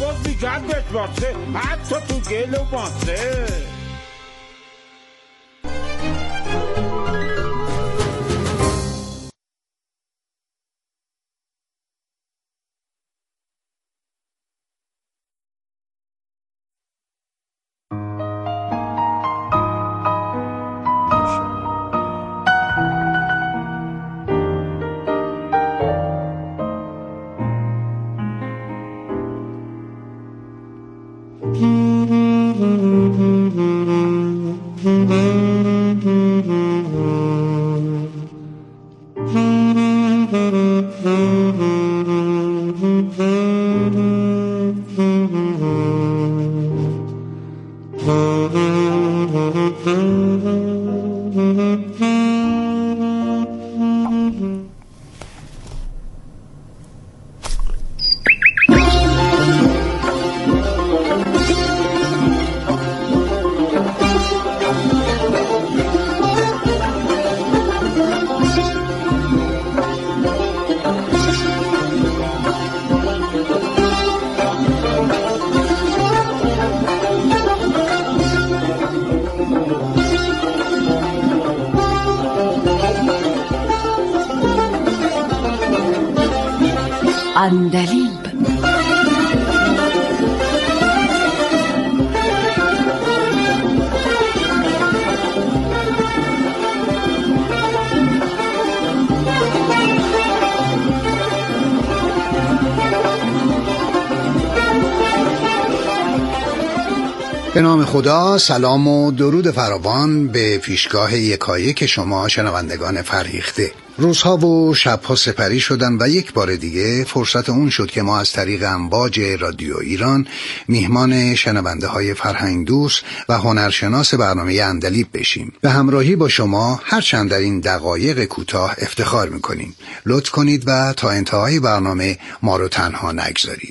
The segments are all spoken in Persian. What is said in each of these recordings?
باز میگن بتواسه حتی تو گل و ماسه. عندلیب. به نام خدا، سلام و درود فراوان به پیشگاه یکایک شما شنوندگان فرهیخته. روزها و شبها سپری شدن و یک بار دیگه فرصت اون شد که ما از طریق امواج رادیو ایران میهمان شنونده های فرهنگ دوست و هنرشناس برنامه عندلیب بشیم. به همراهی با شما هرچند در این دقایق کوتاه افتخار میکنیم. لطف کنید و تا انتهای برنامه ما رو تنها نگذارید.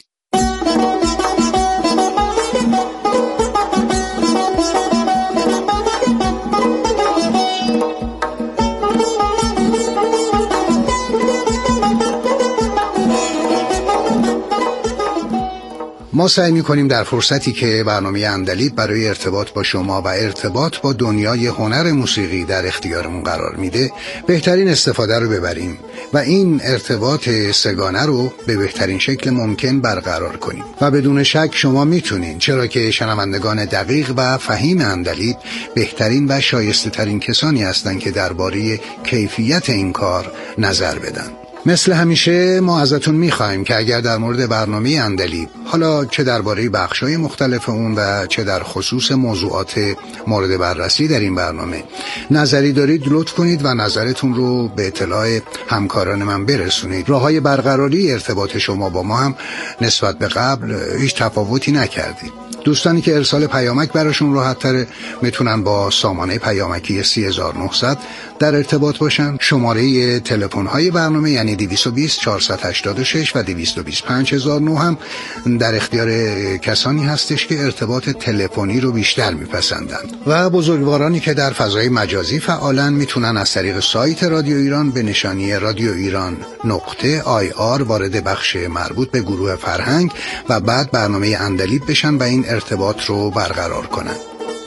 ما سعی می‌کنیم در فرصتی که برنامه عندلیب برای ارتباط با شما و ارتباط با دنیای هنر موسیقی در اختیارمون قرار میده بهترین استفاده رو ببریم و این ارتباط سگانه رو به بهترین شکل ممکن برقرار کنیم و بدون شک شما میتونین، چرا که شنوندگان دقیق و فهیم عندلیب بهترین و شایسته ترین کسانی هستند که درباره کیفیت این کار نظر بدن. مثل همیشه ما ازتون میخوایم که اگر در مورد برنامه عندلیب، حالا چه درباره بخشای مختلف اون و چه در خصوص موضوعات مورد بررسی در این برنامه نظری دارید، لطف کنید و نظرتون رو به اطلاع همکاران من برسونید. راههای برقراری ارتباط شما با ما هم نسبت به قبل هیچ تفاوتی نکردید. دوستانی که ارسال پیامک براشون راحت تره میتونن با سامانه پیامکی 3900 در ارتباط باشن. شماره تلفن های برنامه یعنی 220 486 و 225 5009 هم در اختیار کسانی هستش که ارتباط تلفنی رو بیشتر میپسندند و بزرگوارانی که در فضای مجازی فعالن میتونن از طریق سایت رادیو ایران به نشانی radioiran.ir وارد بخش مربوط به گروه فرهنگ و بعد برنامه عندلیب بشن و این ارتباط رو برقرار کنن.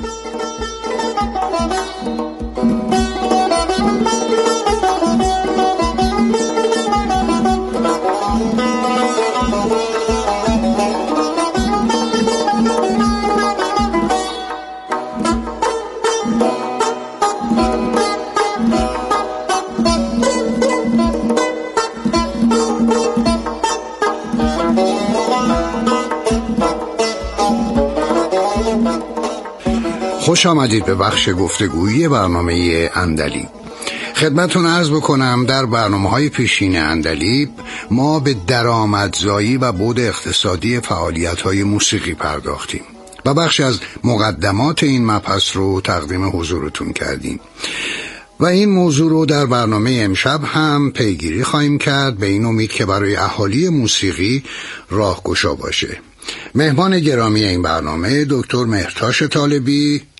خوش آمدید به بخش گفتگویی برنامه عندلیب. خدمتتون عرض بکنم در برنامه‌های پیشین عندلیب ما به درآمدزایی و بعد اقتصادی فعالیت‌های موسیقی پرداختیم و بخش از مقدمات این مبحث رو تقدیم حضورتون کردیم و این موضوع رو در برنامه امشب هم پیگیری خواهیم کرد، به این امید که برای اهالی موسیقی راهگشا باشه. مهمان گرامی این برنامه دکتر مهرتاش طالبی،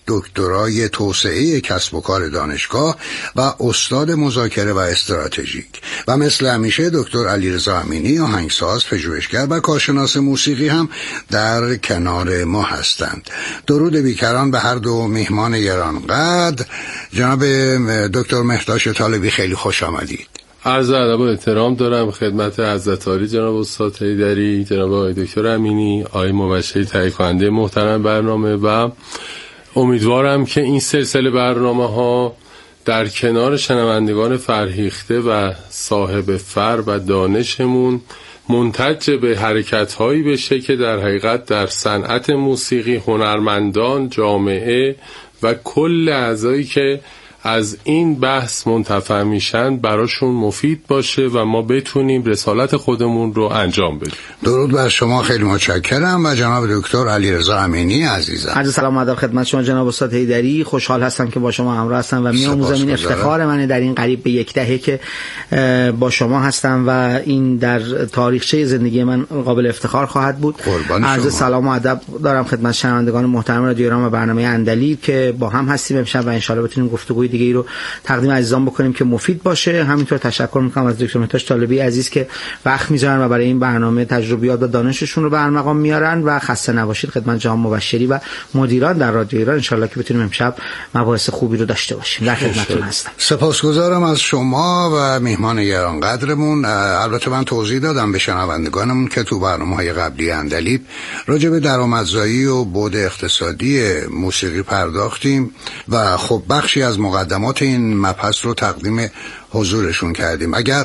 دکترای توسعه کسب و کار دانشگاه و استاد مذاکره و استراتژیک، و مثل همیشه دکتر علیرضا امینی، آهنگساز، پژوهشگر و کارشناس موسیقی هم در کنار ما هستند. درود بیکران به هر دو میهمان گرانقدر. جناب دکتر مهداش طالبی، خیلی خوش آمدید. عرض ادب و احترام دارم خدمت حضرت عالی جناب استاد حیدری، جناب آقای دکتر امینی، آقای مبشری تهیه کننده محترم برنامه، و امیدوارم که این سلسله برنامه‌ها در کنار شنوندگان فرهیخته و صاحب فر و دانشمون منتج به حرکت‌هایی بشه که در حقیقت در صنعت موسیقی هنرمندان، جامعه و کل اعضایی که از این بحث منتفع میشن براشون مفید باشه و ما بتونیم رسالت خودمون رو انجام بدیم. درود بر شما، خیلی متشکرم. و جناب دکتر علیرضا امینی عزیزم، عرض سلام و ادب خدمت شما جناب استاد حیدری. خوشحال هستم که با شما همراه هستم و می‌آموزم. این افتخار منه در این قریب به یک دهه که با شما هستم و این در تاریخچه زندگی من قابل افتخار خواهد بود. عرض سلام و ادب دارم خدمت شنوندگان محترم رادیو ایران و برنامه اندلیب که با هم هستیم امشب و ان شاءالله بتونیم گفتگوی دیگه ای رو تقدیم عزیزان بکنیم که مفید باشه. همینطور تشکر میکنم از دکتر مهداش طالبی عزیز که وقت میذارن و برای این برنامه تجربیات و دانششون رو به ارمغان میارن، و خسته نباشید خدمت جناب مبشری و مدیران در رادیو ایران. ان شاءالله که بتونیم امشب مباحث خوبی رو داشته باشیم. در خدمتتون هستم. سپاسگزارم از شما و میهمان گرانقدرمون. البته من توضیح دادم به شنوندگانمون که تو برنامه‌های قبلی اندلیب راجع به درآمدزایی و بعد اقتصادی موسیقی پرداختیم و خب بخشی از مقدمات این مبحث رو تقدیم حضورشون کردیم. اگر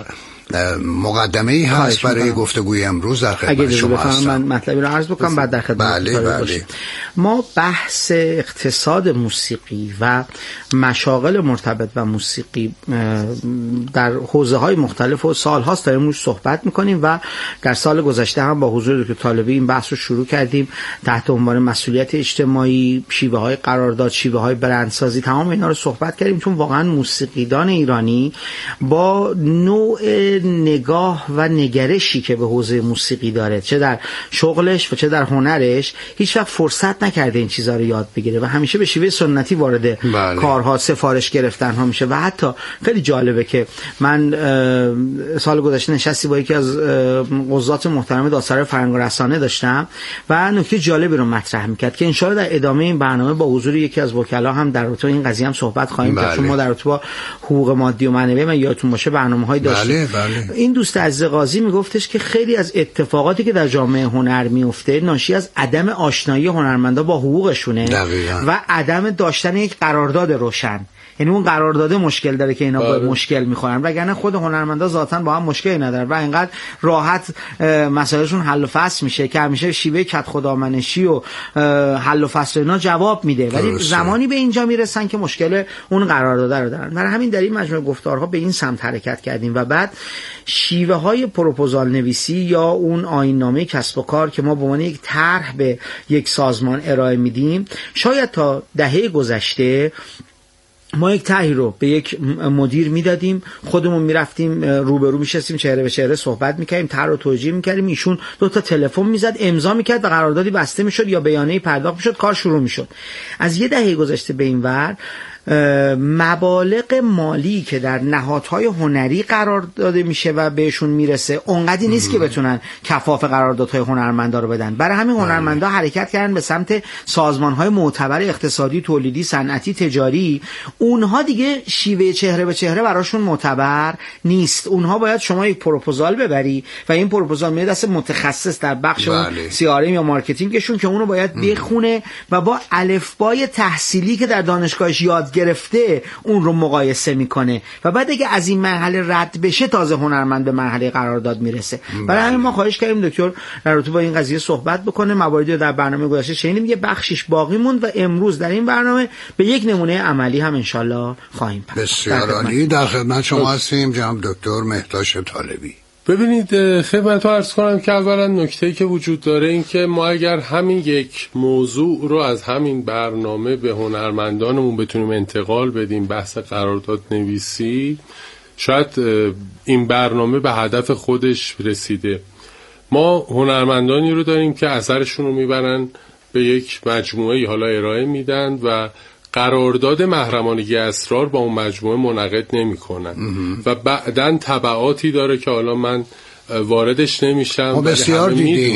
مقدمه‌ای هست برای گفتگوی امروز در خدمت شما هستم. من مطلبی رو عرض بکنم بعد در خدمت باشیم. ما بحث اقتصاد موسیقی و مشاغل مرتبط و موسیقی در حوزه‌های مختلف و سال‌هاست داریم روش صحبت می‌کنیم و در سال گذشته هم با حضور دکتر طالبی این بحث رو شروع کردیم تحت عنوان مسئولیت اجتماعی، شیوه‌های قرارداد، شیوه‌های برندسازی، تمام اینا رو صحبت کردیم، چون واقعاً موسیقیدان ایرانی با نوع نگاه و نگرشی که به حوزه موسیقی داره، چه در شغلش و چه در هنرش، هیچ وقت فرصت نکرده این چیزا رو یاد بگیره و همیشه به شیوه سنتی وارد کارها، سفارش گرفتن ها میشه. و حتی خیلی جالبه که من سال گذشته نشستی با یکی از قضات محترم دادسرای فرهنگ و رسانه داشتم و نکته جالبی رو مطرح میکرد که ان شاءالله در ادامه این برنامه با حضور یکی از وکلا هم در رابطه این قضیه هم صحبت خواهیم کرد، چون ما در رابطه با حقوق مادی و معنوی من یادتون باشه برنامه‌های داشتیم. این دوست عزیز قاضی میگفتش که خیلی از اتفاقاتی که در جامعه هنر میفته ناشی از عدم آشنایی هنرمندا با حقوقشونه و عدم داشتن یک قرارداد روشن. یعنی اون قرارداد مشکل داره که اینا با مشکل میخورن، وگرنه خود هنرمندا ذاتاً با هم مشکلی ندارن و اینقدر راحت مسائلشون حل و فصل میشه که همیشه شیوه کد خدامنشی و حل و فصل اینا جواب میده، ولی زمانی به اینجا میرسن که مشکل اون قرارداد رو دارن. برای همین در این مجموعه گفتارها به این سمت حرکت کردیم و بعد شیوه های پروپوزال نویسی یا اون آیین‌نامه کسب و کار که ما به عنوان یک طرح به یک سازمان ارائه میدیم، شاید تا دهه گذشته ما یک طرحی رو به یک مدیر میدادیم، خودمون میرفتیم روبرو میشستیم، چهره به چهره صحبت میکردیم، طرح رو توجیه میکردیم، ایشون 2 تا تلفن میزد، امضا میکرد و قراردادی بسته میشد یا بیانیه‌ای پرداخت میشد، کار شروع میشد. از یه دهه گذشته به این ور مبالغ مالی که در نهادهای هنری قرار داده میشه و بهشون میرسه اونقدی نیست که بتونن کفاف قراردادهای هنرمندا رو بدن. برای همین هنرمندا حرکت کردن به سمت سازمانهای معتبر اقتصادی، تولیدی، صنعتی، تجاری. اونها دیگه شیوه چهره به چهره براشون معتبر نیست. اونها باید شما یک پروپوزال ببری و این پروپوزال میاد دست متخصص در بخش CRM یا مارکتینگشون که اونو باید بخونه و با الفبای تحصیلی که در دانشگاهش یاد گرفته اون رو مقایسه میکنه و بعد اگه از این مرحله رد بشه تازه هنرمند به مرحله قرارداد میرسه. برای همین ما خواهش کردیم دکتر در رابطه با این قضیه صحبت بکنه. مواردی رو در برنامه گذشته شنیدیم، یه بخشش باقی موند و امروز در این برنامه به یک نمونه عملی هم انشالله خواهیم پرداخت. بسیار عالی. در خدمت شما هستیم جناب دکتر مهداش طالبی. ببینید خدمتتون عرض کنم که اولا نکته‌ای که وجود داره این که ما اگر همین یک موضوع رو از همین برنامه به هنرمندانمون بتونیم انتقال بدیم، بحث قرارداد نویسی، شاید این برنامه به هدف خودش رسیده. ما هنرمندانی رو داریم که اثرشون رو میبرن به یک مجموعه حالا ارائه میدن و قرارداد محرمانگی اسرار با اون مجموعه منعقد نمی‌کنن و بعداً تبعاتی داره که حالا من واردش نمیشم. بسیار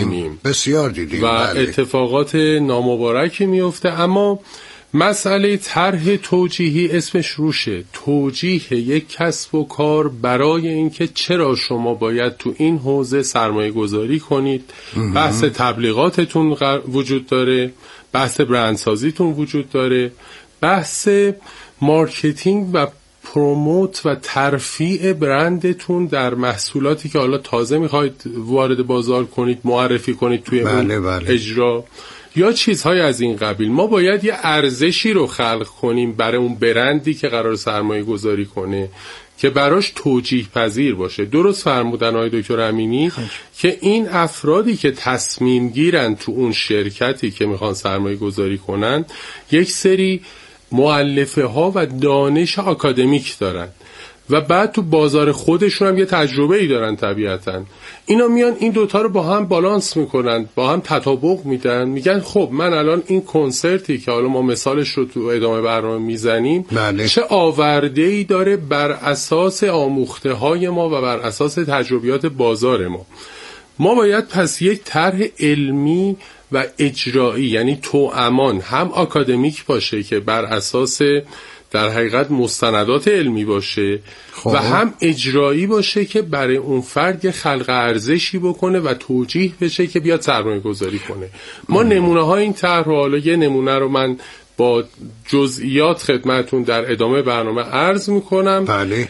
دیدیم و اتفاقات نامبارکی میفته. اما مسئله طرح توجیهی اسمش روشه، توجیه یک کسب و کار برای اینکه چرا شما باید تو این حوزه سرمایه گذاری کنید. بحث تبلیغاتتون وجود داره، بحث برندسازیتون وجود داره، بحث مارکتینگ و پروموت و ترفیع برندتون در محصولاتی که حالا تازه میخواید وارد بازار کنید، معرفی کنید توی اجرا یا چیزهای از این قبیل. ما باید یه ارزشی رو خلق کنیم برای اون برندی که قرار سرمایه گذاری کنه که براش توجیه پذیر باشه. درست فرمودن آقای دکتر امینی که این افرادی که تصمیم گیرن تو اون شرکتی که میخوان سرمایه گذاری کنن یک سری مؤلفه ها و دانش آکادمیک دارن و بعد تو بازار خودشون هم یه تجربه ای دارن. طبیعتاً اینا میان این دوتا رو با هم بالانس میکنن، با هم تطابق میدن، میگن خب من الان این کنسرتی که حالا ما مثالش رو تو ادامه برنامه میزنیم چه آورده ای داره بر اساس آموخته های ما و بر اساس تجربیات بازار ما. ما باید پس یک طرح علمی و اجرایی، یعنی توامان، هم آکادمیک باشه که بر اساس در حقیقت مستندات علمی باشه و هم اجرایی باشه که برای اون فرد خلق ارزشی بکنه و توجیه بشه که بیاد سرمایه گذاری کنه. ما نمونه های این طرح رو، حالا یه نمونه رو من با جزئیات خدمتون در ادامه برنامه عرض میکنم.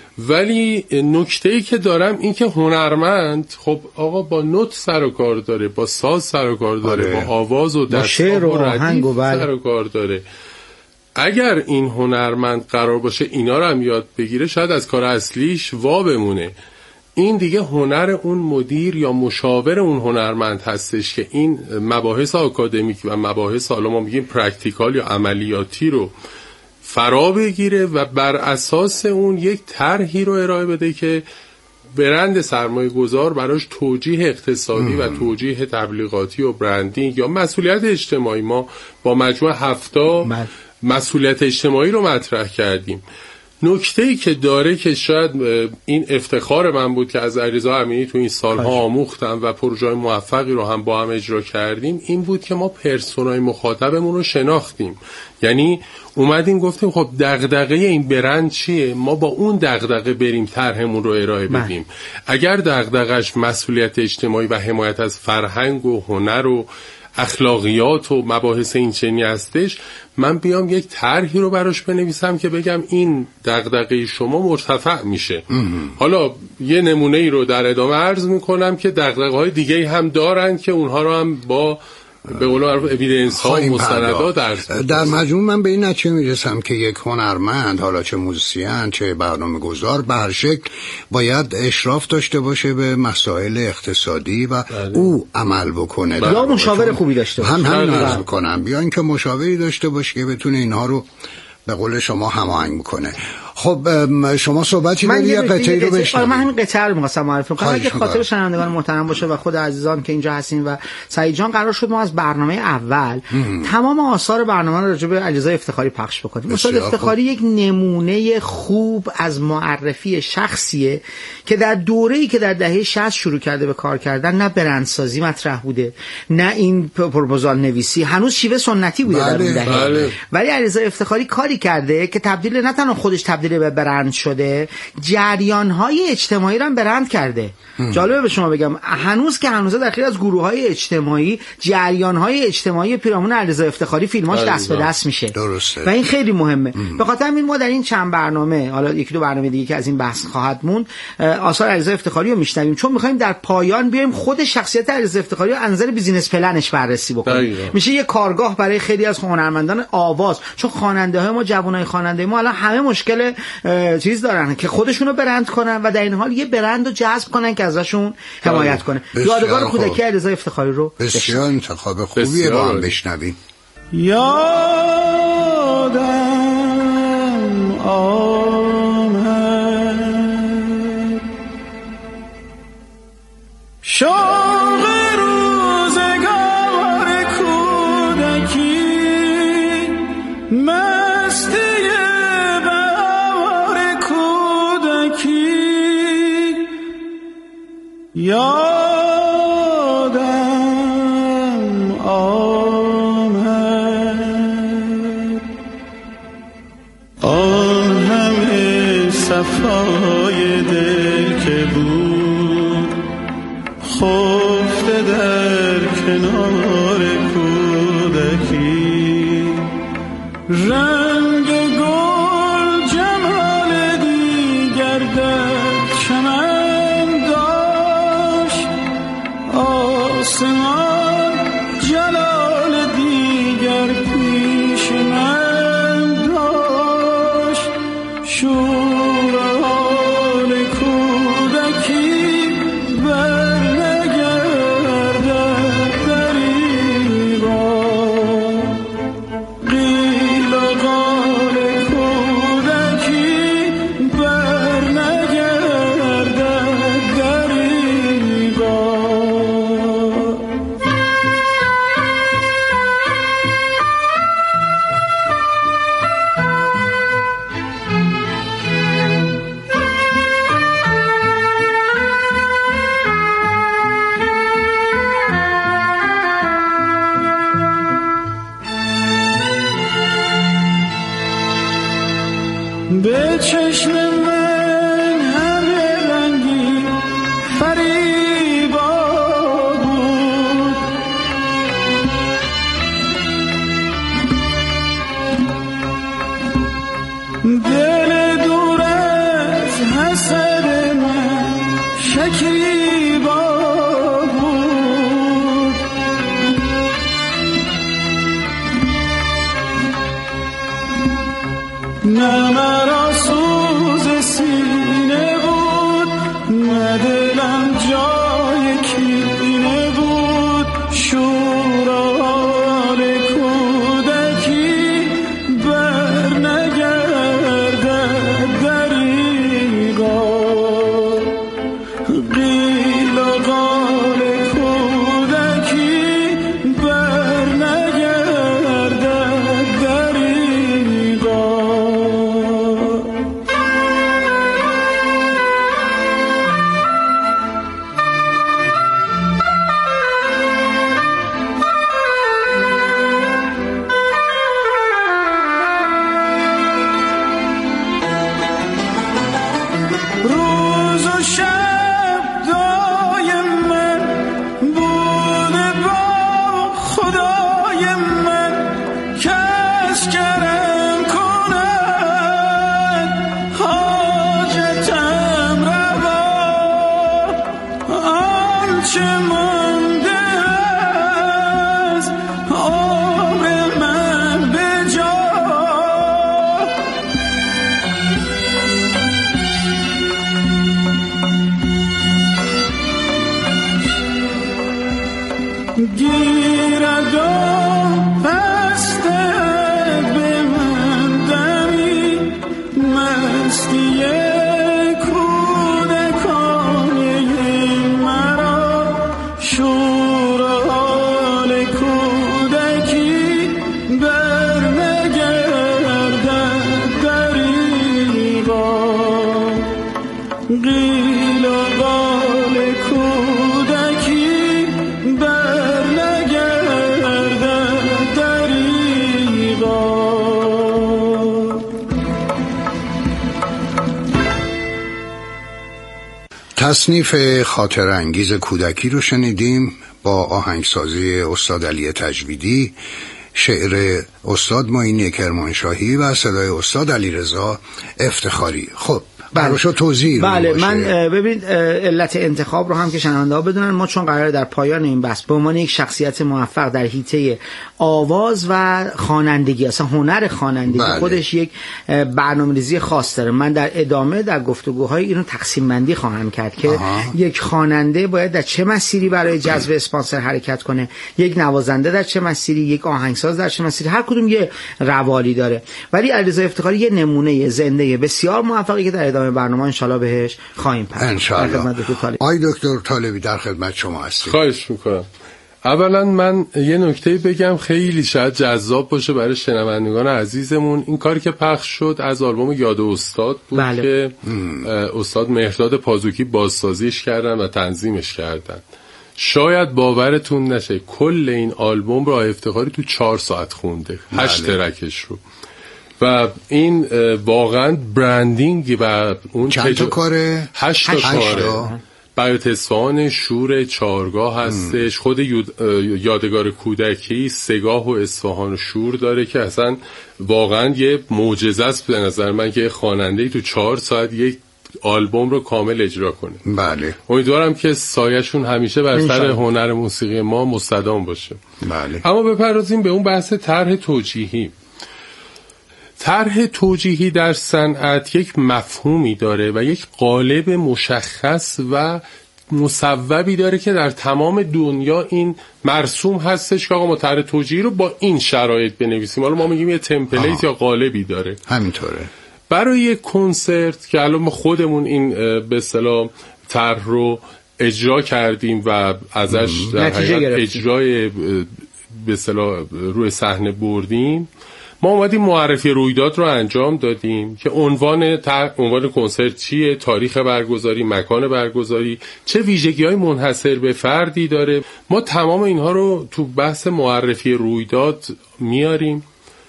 ولی نکته‌ای که دارم این که هنرمند خب آقا با نوت سر و کار داره، با ساز سر و کار داره، با آواز و دستگاه و ردیف سر و کار داره. اگر این هنرمند قرار باشه اینا رو هم یاد بگیره شاید از کار اصلیش وا بمونه. این دیگه هنر اون مدیر یا مشاور اون هنرمند هستش که این مباحث آکادمیک و مباحث حالا ما میگیم پرکتیکال یا عملیاتی رو فرا بگیره و بر اساس اون یک طرحی رو ارائه بده که برند سرمایه گذار براش توجیه اقتصادی و توجیه تبلیغاتی و برندینگ یا مسئولیت اجتماعی. ما با مجموع 7 مسئولیت اجتماعی رو مطرح کردیم. نکته‌ای که داره که شاید این افتخار من بود که از علیرضا امینی تو این سالها آموختم و پروژه موفقی رو هم با هم اجرا کردیم، این بود که ما پرسونای مخاطبمون رو شناختیم. یعنی اومدیم گفتیم خب دغدغه این برند چیه، ما با اون دغدغه بریم طرحمون رو ارائه بدیم. اگر دغدغش مسئولیت اجتماعی و حمایت از فرهنگ و هنر و اخلاقیات و مباحث این چنینی هستش، من بیام یک طرحی رو براش بنویسم که بگم این دغدغه شما مرتفع میشه. حالا یه نمونه ای رو در ادامه عرض میکنم که دغدغه‌های دیگه‌ای هم دارن که اونها رو هم با به قول معروف اوییدنس ها و مستندات در مجموع من به این نتیجه میرسم که یک هنرمند، حالا چه موزیسین چه برنامه‌گذار، به هر شکل باید اشراف داشته باشه به مسائل اقتصادی و او عمل بکنه. یا مشاور خوبی داشته باشه. همین عرض می‌کنم، بیا اینکه مشاوری داشته باشه که بتونه اینها رو به قول شما هماهنگ میکنه. خب شما صحبتی داری یا قطعی رو بشنویم؟ من همین قطعه رو می‌خواستم معرفی کنم اگه خاطر شنوندگان محترم باشه و خود عزیزان که اینجا هستین و سعید جان، قرار شد ما از برنامه اول تمام آثار برنامه رو راجع به علیرضا افتخاری پخش بکنیم. استاد افتخاری یک نمونه خوب از معرفی شخصیه که در دوره‌ای که در دهه 60 شروع کرده به کار کردن، نه برندسازی مطرح بوده، نه این پروپوزال نویسی، هنوز شیوه سنتی بوده در اون دهه. ولی علیرضا افتخاری کاری کرده که تبدیل نه تنها خودش تبدیل به برند شده، جریان‌های اجتماعی رو هم برند کرده. جالبه به شما بگم هنوز که هنوز در خیلی از گروه‌های اجتماعی جریان‌های اجتماعی پیرامون علیرضا افتخاری فیلماش دست به دست میشه. درسته. و این خیلی مهمه. به خاطر همین ما در این چند برنامه، حالا یکی دو برنامه دیگه که از این بحث خواهد موند، آثار علیرضا افتخاری رو میشنویم، چون می‌خوایم در پایان بیایم خود شخصیت علیرضا افتخاری رو از نظر بیزینس پلنش بررسی بکنیم. میشه یه کارگاه برای خیلی از هنرمندان آواز، چون خواننده‌های ما، جوانای خواننده ما الان همه مشکل چیز دارن که خودشونو برند کنن و در این حال یه برند رو جذب کنن که ازشون حمایت کنه. یادگار کودکی علیرضا افتخاری رو بسیار انتخاب خوبیه، با هم بشنویم. یادم آمد شوق روزگار کودکی، مست یادم آمد آن همه صفای دل که بود خفته در کنار کودکی، رنگ گل جمال دیگر در چمن داشت، آسمان جلال دیگر پیش من داشت، شور حال کودکی بر نگردد در این بار، قیل و قال کودکی بر نگردد در این بار. به چشم من همه رنگی فریبا بود، دل دور از حسد من شکیبا بود، نه مرا سوز سینه بود، نه دلم جای کینه بود، شور حال کودکی بر نگردد در این غار، قیل و قال کودکی بر نگردد در این غار. روز و شب دایم من بوده با خدای من، کس کرم کند حاجتم روا، آنچه مانده از عمر من به جا، گیرد و پستد به من دمی مستی کودکانه مرا، شور حال کودکی بر نگردد در این بار، قیل و قال کودکی بر نگردد در این بار. تصنیف خاطر انگیز کودکی رو شنیدیم با آهنگسازی استاد علی تجویدی، شعر استاد معینی کرمانشاهی و صدای استاد علیرضا افتخاری. خب براشو توضیح بله باشه. من ببین علت انتخاب رو هم که شنونده‌ها بدونن، ما چون قراره در پایان این بحث به عنوان یک شخصیت موفق در حیطه آواز و خوانندگی، اصلا هنر خوانندگی خودش یک برنامه‌ریزی خاص داره. من در ادامه در گفتگوهای اینو تقسیم بندی خواهم کرد که یک خواننده باید در چه مسیری برای جذب اسپانسر حرکت کنه، یک نوازنده در چه مسیری، یک آهنگساز در چه مسیری، هر کدوم یه روالی داره. ولی علیرضا افتخاری یه نمونه زنده بسیار موفقی که در ادامه برنامه انشالله بهش خواهیم پرداخت. انشالله. آقای دکتر طالبی در خدمت شما هستیم. خواهش میکنم. اولا من یه نکته بگم خیلی شاید جذاب باشه برای شنوندگان عزیزمون. این کاری که پخش شد از آلبوم یاد استاد بود. بله. که استاد مهرداد پازوکی بازسازیش کردن و تنظیمش کردن. شاید باورتون نشه کل این آلبوم را افتخاری تو 4 ساعت خونده. 8 ترکش رو. و این واقعا برندینگ و اون چند تا کاره؟ 8 تا کاره. بیات اصفهان، شور چارگاه هستش، خود یادگار کودکی، سگاه و اصفهان و شور داره که اصلا واقعا یه معجزه است به نظر من که خواننده‌ای تو 4 ساعت یک آلبوم رو کامل اجرا کنه. بله. امیدوارم که سایه‌شون همیشه بر سر هنر موسیقی ما مستدام باشه. بله. اما بپردازیم به اون بحث طرح توجیهی. طرح توجیهی در صنعت یک مفهومی داره و یک قالب مشخص و مصوبی داره که در تمام دنیا این مرسوم هستش که آقا ما طرح توجیهی رو با این شرایط بنویسیم. حالا ما میگیم یه تمپلیت یا قالبی داره. همینطوره. برای یک کنسرت که الان ما خودمون این به اصطلاح طرح رو اجرا کردیم و ازش در حقیقت اجرای به اصطلاح روی صحنه بردیم، ما اومدیم معرفی رویداد رو انجام دادیم که عنوان کنسرت چیه، تاریخ برگزاری، مکان برگزاری، چه ویژگی‌های منحصر به فردی داره. ما تمام اینها رو تو بحث معرفی رویداد میاریم.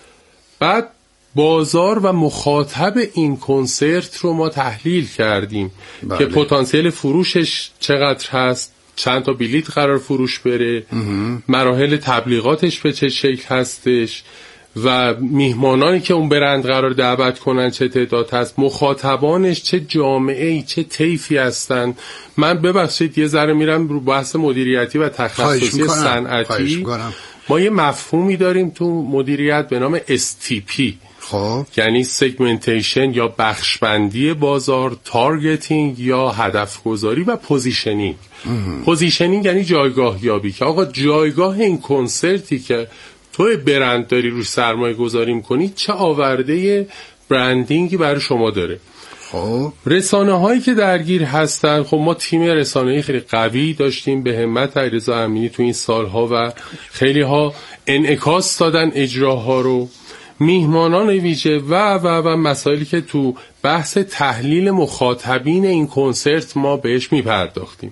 بعد بازار و مخاطب این کنسرت رو ما تحلیل کردیم. بله. که پتانسیل فروشش چقدر هست، چند تا بلیت قرار فروش بره، مراحل تبلیغاتش به چه شکل هستش و میهمانانی که اون برند قرار دعوت کنن چه تعداد هست، مخاطبانش چه جامعه‌ای چه طیفی هستن. من ببخشید یه ذره میرم رو بحث مدیریتی و تخصصی صنعتی. ما یه مفهومی داریم تو مدیریت به نام STP. خب یعنی سگمنتیشن یا بخشبندی بازار، تارگتینگ یا هدف گذاری و پوزیشنینگ. پوزیشنینگ یعنی جایگاه یابی که آقا جایگاه این کنسرتی که توی برند داری روش سرمایه گذاری میکنی چه آورده برندینگی برای شما داره. خب رسانه هایی که درگیر هستن، خب ما تیم رسانه‌ای خیلی قوی داشتیم به همت علیرضا امینی تو این سالها و خیلی ها انعکاس دادن اجراها رو، میهمانان ویژه و مسائلی که تو بحث تحلیل مخاطبین این کنسرت ما بهش میپرداختیم.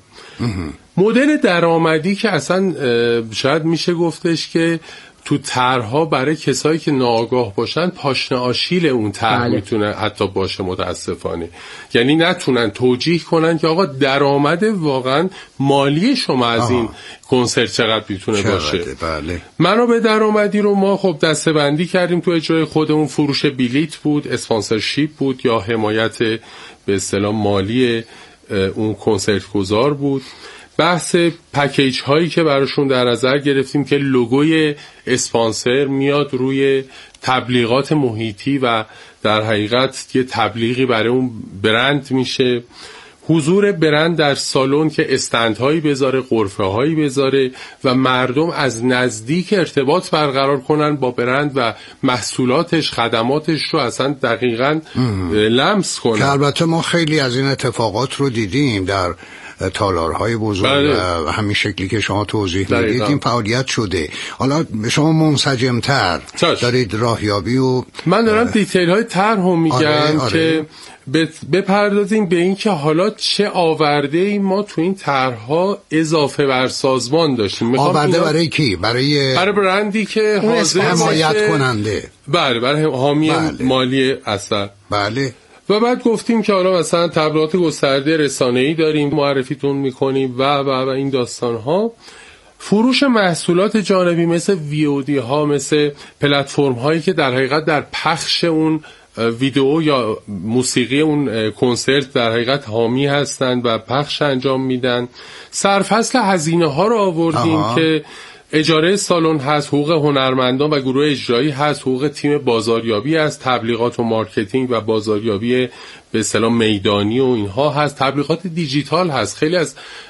مدل درآمدی که اصلا شاید میشه گفتش که تو طرح‌ها برای کسایی که ناآگاه باشن پاشنه آشیل اون طرح میتونه حتی باشه متاسفانه. یعنی نتونن توجیه کنن که آقا درآمد واقعا مالی شما از این کنسرت چقدر میتونه باشه. بله. منابع درآمدی رو ما خب دسته‌بندی کردیم تو اجرای خودمون. فروش بلیت بود، اسپانسرشیپ بود یا حمایت به اصطلاح مالی اون کنسرت گذار بود. بحث پکیج هایی که براشون در نظر گرفتیم که لوگوی اسپانسر میاد روی تبلیغات محیطی و در حقیقت یه تبلیغی برای اون برند میشه. حضور برند در سالن که استندهایی بذاره، غرفه هایی بذاره و مردم از نزدیک ارتباط برقرار کنن با برند و محصولاتش، خدماتش رو اصلا دقیقاً لمس کنن. که البته ما خیلی از این اتفاقات رو دیدیم در تالارهای بزرگ و همین شکلی که شما توضیح میدید این فعالیت شده. حالا شما منسجم‌تر دارید راهیابی و من دارم دیتیل های طرح رو میگم که بپردازیم به این که حالا چه آورده ای ما تو این طرح‌ها اضافه بر سازمان داشتیم. آورده برای کی؟ برای برندی که حاضر حمایت کننده. بله، برای حامی مالی اثر. بله. و بعد گفتیم که حالا مثلا تبلیغات گسترده رسانه‌ای داریم، معرفیتون میکنیم و این داستان‌ها. فروش محصولات جانبی مثل VOD ها، مثل پلتفرم هایی که در حقیقت در پخش اون ویدئو یا موسیقی اون کنسرت در حقیقت حامی هستند و پخش انجام میدن. سرفصل هزینه ها رو آوردیم که اجاره سالن هست، حقوق هنرمندان و گروه اجرایی هست، حقوق تیم بازاریابی هست، تبلیغات و مارکتینگ و بازاریابی به اصطلاح میدانی و اینها هست، تبلیغات دیجیتال هست. خیلی از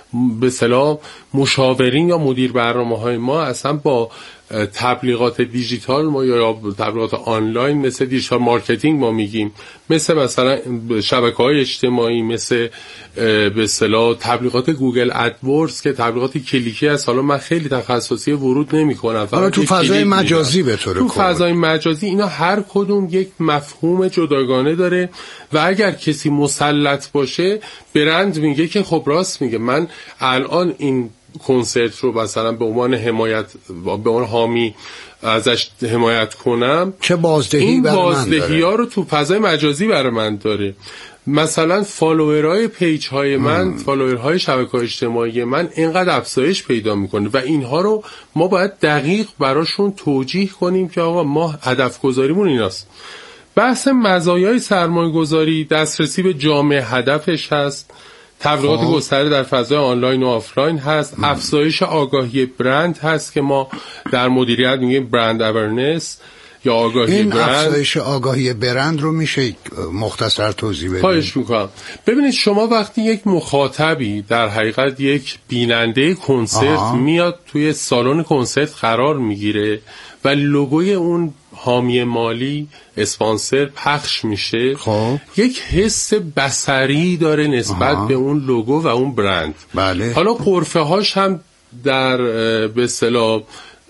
به اصطلاح مشاورین یا مدیر برنامه‌های ما اصلا با تبلیغات دیجیتال ما یا تبلیغات آنلاین مثل دیجیتال مارکتینگ ما میگیم، مثلا شبکه‌های اجتماعی، مثل به اصطلاح تبلیغات گوگل ادورز که تبلیغات کلیکی است. حالا من خیلی تخصصی ورود نمی‌کنم، حالا تو فضای مجازی به طور کلی، تو فضای مجازی اینا هر کدوم یک مفهوم جداگانه داره و اگر کسی مسلط باشه برند میگه که خب راست میگه، من الان این کنسرت رو مثلا به عنوان حمایت، به عنوان حامی ازش حمایت کنم، چه بازدهی این برای من داره. بازدهی ها رو تو فضای مجازی برای من داره. مثلا فالوورهای پیج های من، فالوورهای شبکه‌های اجتماعی من اینقدر افزایش پیدا میکنه و اینها رو ما باید دقیق براشون توجیه کنیم که آقا ما هدف گذاریمون ایناست. بحث مزایای سرمایه گذاری، دسترسی به جامعه هدفش هست، تبلیغات گسترده در فضای آنلاین و آفلاین هست، افزایش آگاهی برند هست که ما در مدیریت میگیم برند اورننس یا آگاهی این برند. افزایش آگاهی برند رو میشه مختصر توضیح بدید؟ خواهش میکنم. ببینید شما وقتی یک مخاطبی، در حقیقت یک بیننده کنسرت میاد توی سالن کنسرت قرار میگیره و لوگوی اون حامی مالی اسپانسر پخش میشه، خب یک حس بصری داره نسبت به اون لوگو و اون برند. بله. حالا قرفه هاش هم در به اصطلاح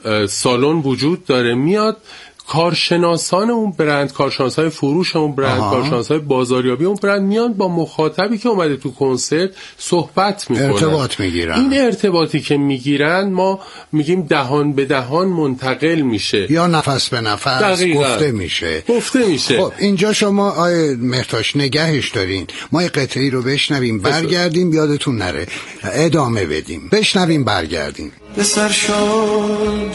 سالن وجود داره، میاد کارشناسان اون برند، کارشناسای فروش اون برند، کارشناسای بازاریابی اون برند میان با مخاطبی که اومده تو کنسرت صحبت میکنن، ارتباط میگیرن. این ارتباطی که میگیرن ما میگیم دهان به دهان منتقل میشه یا نفس به نفس گفته میشه. خب اینجا شما آیه مهرتاش نگهش دارین، ما یه قطعی رو بشنویم برگردیم، یادتون نره ادامه بدیم، بشنویم برگردیم. به سر شد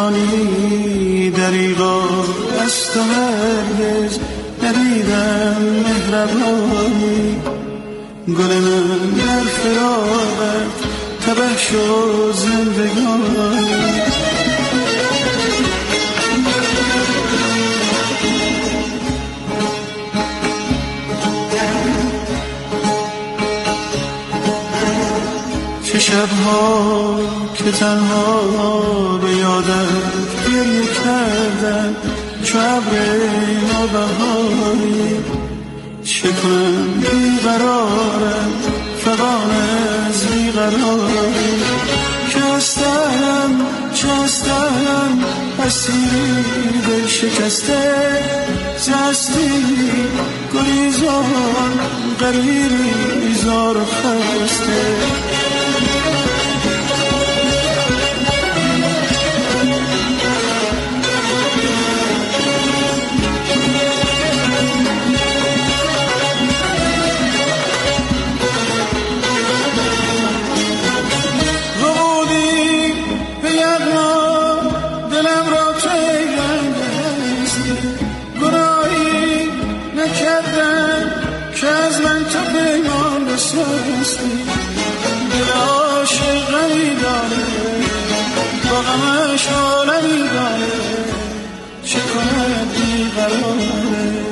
جوانی دریغا از تو هرگز ندیدم مهربانی، گل من در فراقت تبه شد زندگانی. چه شبها که تنها به یادت گریه کردم چو ابر نوبهاری، چه کنم بیقرارم فغان از بیقراری، که هستم چه هستم اسیری دل شکسته زستی گریزان غریری زار و خسته. دل عاشق غمی داره با غمش عالمی داره، چه کند بیقراره.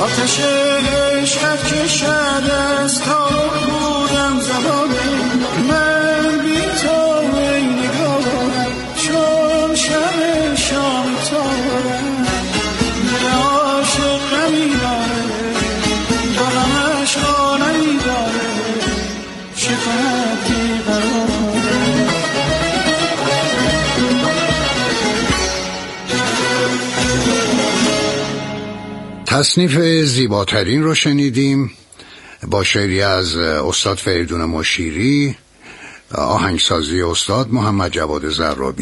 آتش عشقت که شد است تا بودم زبانه من بی تو ای نگارم چون شب شام تارم دل عاشق غمی داره با غمش عالمی داره چه کند بیقراره. تصنیف زیباترین رو شنیدیم با شعری از استاد فریدون مشیری، آهنگسازی استاد محمد جواد زرابی.